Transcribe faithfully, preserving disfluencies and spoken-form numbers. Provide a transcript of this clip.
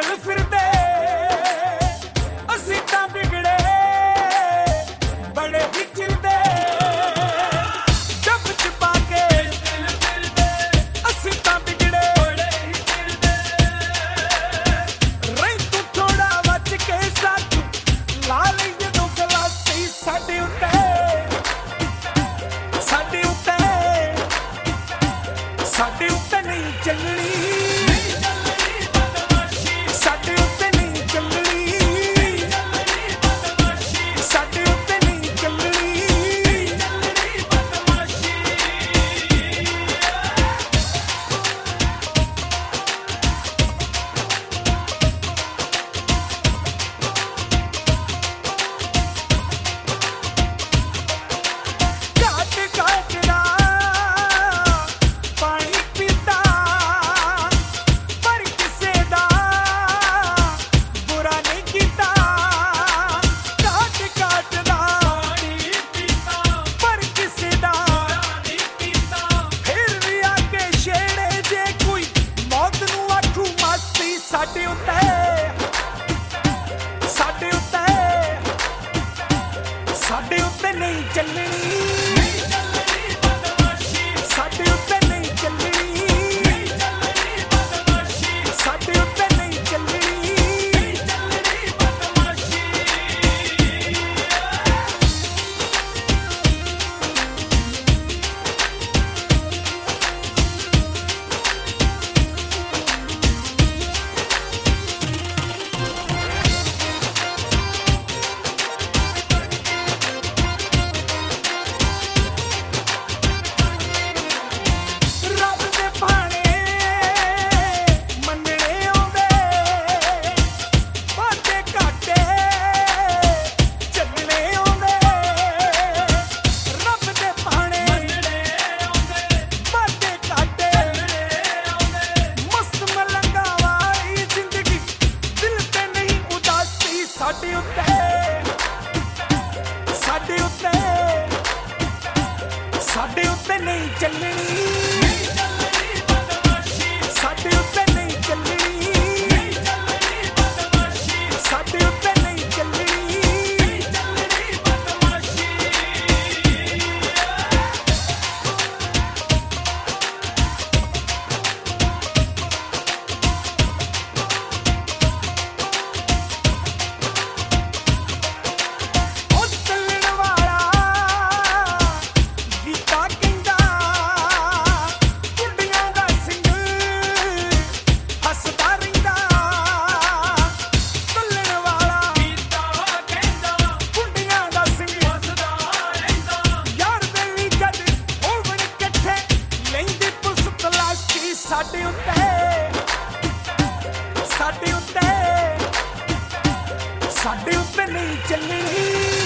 चल फिरदे असीं तां बिगड़े बड़े ही चिरदे जब छुपा के असीं तां बिगड़े बड़े ही चिरदे रही तू थोड़ा बच के साथू ला लई जदों गलासी साडे उत्ते साडे उत्ते साडे उत्ते नहीं चलनी साडे उत्ते साडे उत्ते साडे उत्ते नहीं चलनी साडे उत्ते नहीं चलनी साडे उत्ते नहीं चलनी साडे उत्ते साडे उत्ते साडे उत्ते नहीं चलनी साडे उत्ते नहीं चलनी साडे उत्ते नहीं चलनी साडे उत्ते साडे उत्ते साडे उत्ते नहीं चलनी।